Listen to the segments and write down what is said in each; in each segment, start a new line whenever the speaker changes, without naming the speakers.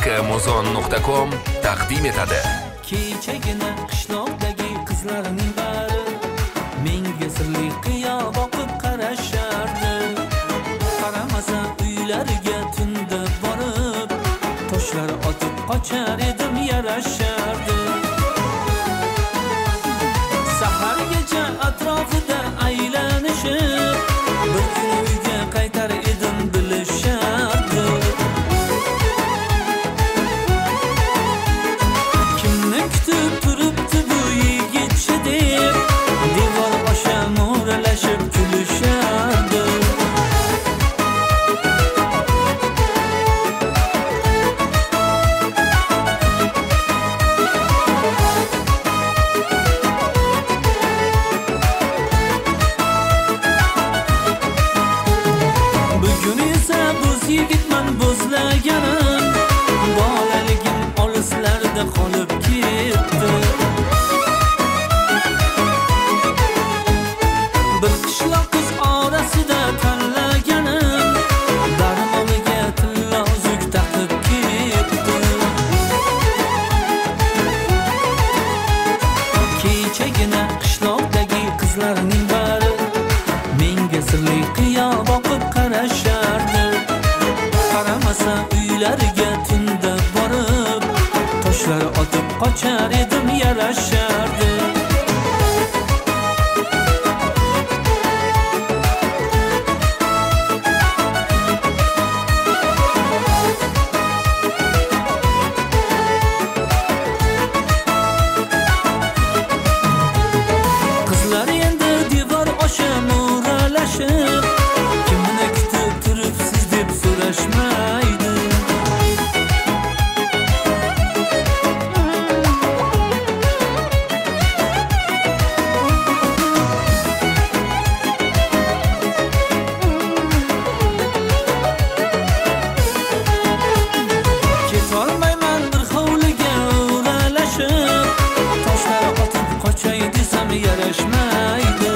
kmozon.com taqdim etadi.
Kechagina qishloqdagi qizlarning bari menga sirli qiyo boqib qarashardi. Qaramasa uylariga tunda borib, toshlar otib qochar edim, yarashardi. Sahargacha atrofida aylanishib, bir kun uyga qaytar edim, bilishardi. Kimni kutib turibdi bu yigitcha deb, devor osha mo'ralashib kulishardi. Bugun esa bo'z yigitman, bo'zlaganim, bolaligim olislarda qolib ketdi. Bir qishloq qiz orasida tanlaganim, darmoniga tilla uzuk taqib ketdi. Kechagina qishloqdagi qizlarning bari menga sirli qiyo boqib qarashardi. Qaramasa uylariga tunda borib, toshlar otib qochar edim, yarashardi. Qizlar endi devor osha mo'ralashib, kimni kutib turibsiz deb so'rashmaydi. Ketolmayman bir hovliga o'ralashib, toshlar otib qochay desam yarashmaydi.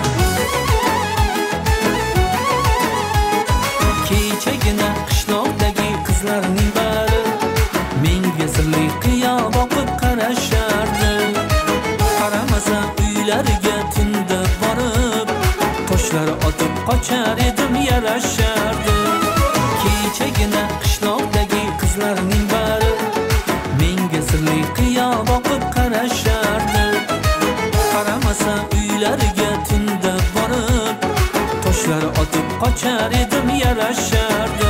Kechagina qishloqdagi qizlarning bari menga sirli qiyo boqib qarashardi. Qaramasa uylariga tunda borib, toshlar otib qochar edim, yarashardi. Kechagina qishloqdagi qizlarning bari menga sirli qiyo boqib qarashardi. Qaramasa uylariga tunda borib, toshlar otib qochar edim, yarashardi.